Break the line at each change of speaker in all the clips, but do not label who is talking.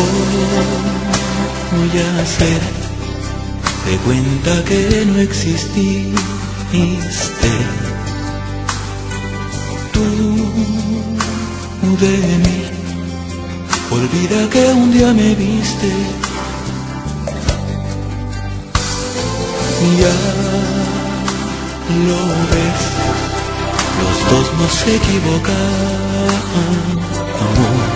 voy a hacer de cuenta que no exististe. Tú de mí, olvida que un día me viste. Ya lo ves, los dos nos equivocamos.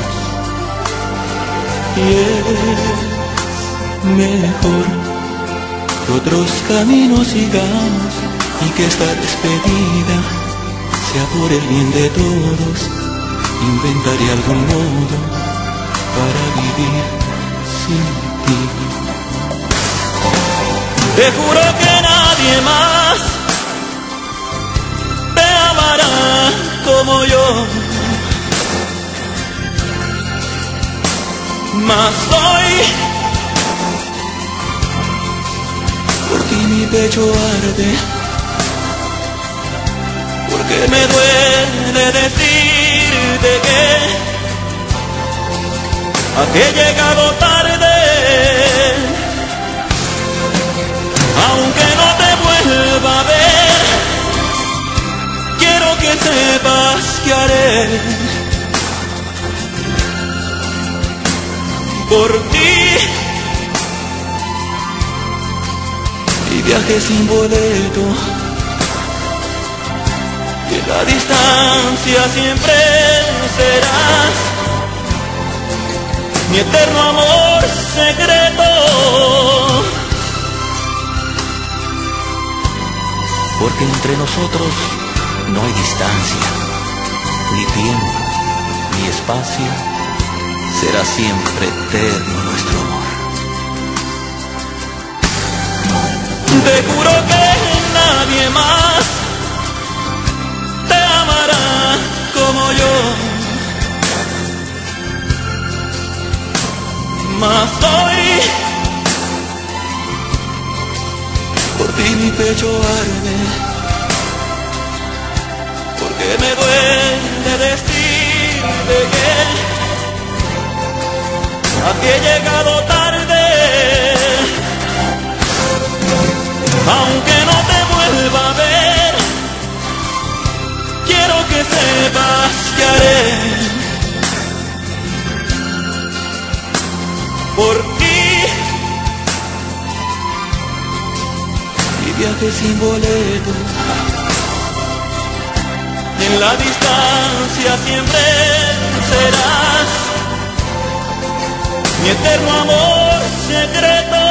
Y es mejor que otros caminos sigamos y que esta despedida sea por el bien de todos. Inventaré algún modo para vivir sin ti. Te juro que nadie más te amará como yo. Mas hoy por ti mi pecho arde, porque me duele decirte que a ti he llegado tarde. Aunque no te vuelva a ver, quiero que sepas que haré por ti y viaje sin boleto, que la distancia siempre serás mi eterno amor secreto. Porque entre nosotros no hay distancia, ni tiempo, ni espacio. Será siempre eterno nuestro amor. Te juro que nadie más te amará como yo. Mas hoy por ti mi pecho arde, porque me duele decirte que a ti he llegado tarde. Aunque no te vuelva a ver, quiero que sepas que haré por ti y viaje sin boleto. En la distancia siempre serás mi eterno amor secreto.